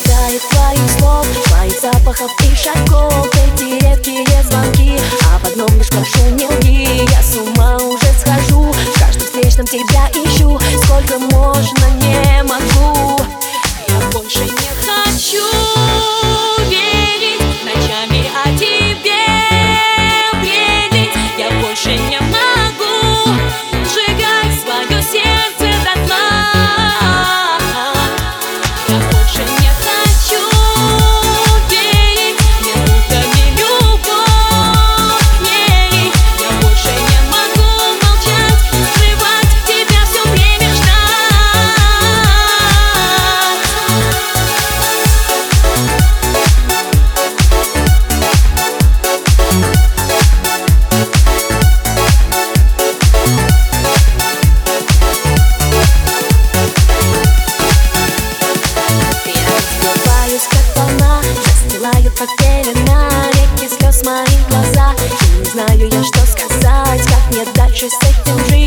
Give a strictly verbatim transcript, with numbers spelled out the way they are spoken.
хватает твоих слов, твоих запахов и шагов. Эти редкие звонки, а в одном лишь прошу, не лги. Я с ума уже схожу, в каждом встречном тебя ищу. Сколько можно, не могу. Я больше не хочу верить ночами о тебе бредить. Я больше не могу сжигать свое сердце дотла. Я больше не хочу верить минутами любовь ей. Я больше не могу молчать, скрывать тебя все время, ждать. Как волна, застилают как пелена, реки слез мои глаза. И не знаю я, что сказать, как мне дальше с этим жить.